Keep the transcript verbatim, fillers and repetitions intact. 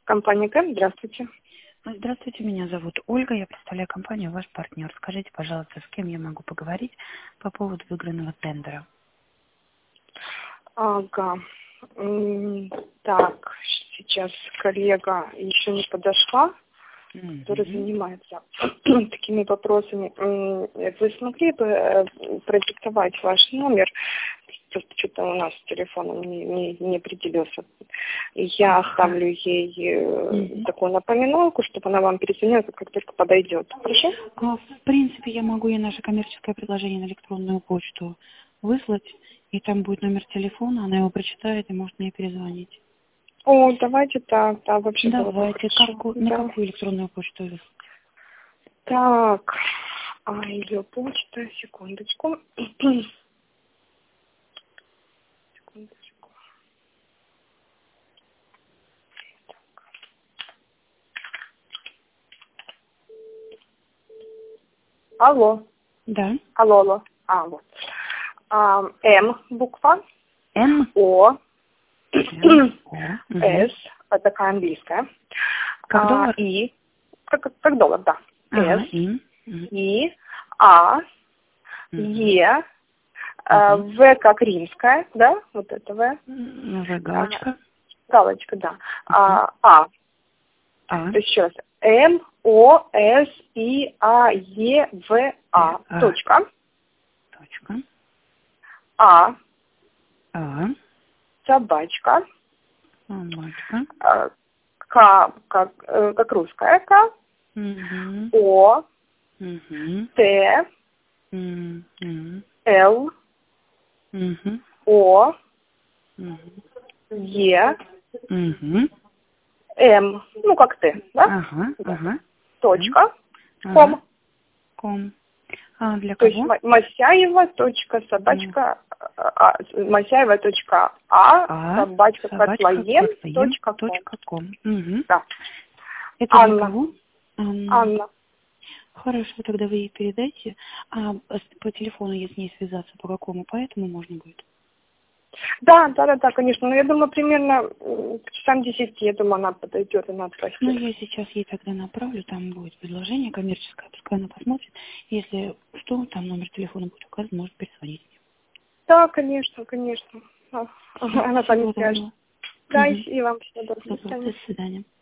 Компания КЭМ, здравствуйте. Здравствуйте, меня зовут Ольга, я представляю компанию «Ваш партнер». Скажите, пожалуйста, с кем я могу поговорить по поводу выигранного тендера? Ага. М, Так, сейчас коллега еще не подошла, которая Мгм. занимается такими вопросами. М, Вы смогли бы э, продиктовать ваш номер? Просто что-то у нас с телефоном не, не, не определился. Я Ага. оставлю ей э, Мгм. такую напоминалку, чтобы она вам перезвонила, как только подойдет. Хорошо? А, В принципе, я могу ей наше коммерческое предложение на электронную почту выслать, и там будет номер телефона, она его прочитает и может мне перезвонить. О, давайте так, да, вообще было бы Давайте, хорошо. какую- на Да. какую электронную почту выслать? Так, а ее почта, секундочку. Секундочку. Алло, Да. алло, алло. А, вот. А, М буква, М. О, М. О. Мгм. С, это такая английская. Как А, доллар? И, как, как доллар, да. С, Ага, им. Мгм. И, А, Мгм. Е, а, Мгм. В как римская, да, вот это В. М, В, А, галочка. галочка, да. Мгм. А, А. А. То есть еще раз. М, О, С, И, А, Е, В, Э, А. А. Точка. Точка. А. А. Собачка. Собачка. э, К, как, э, как русская К. Угу. О, Угу. Т, Угу. Л, Угу. О, Угу. Е, Угу. М. Ну, как ты, да? Ага. Да. Ага. М. Точка. Ага. Ком. Ком. А для То есть кого? Ма- Масяева, точка, Ну, собачка, а, Масяева, точка, А, А. собачка, Собачка. котлоен, Котлоем. точка, ком. Точка ком. Угу. Да. Это для Анна. кого? Анна. Анна. Хорошо, тогда вы ей передайте. А с- по телефону, если не связаться, по какому, поэтому можно будет? Да, да, да, да, конечно. Но я думаю, примерно м, к часам десяти, я думаю, она подойдет, она Ну, отпросит. я сейчас ей тогда направлю, там будет предложение коммерческое, пускай она посмотрит. Если что, там номер телефона будет указан, может перезвонить. Да, конечно, конечно. А, Все, Она с вами всего свяжет. доброго. Да, и Угу. и вам всего доброго. До Доброго, свидания. до свидания.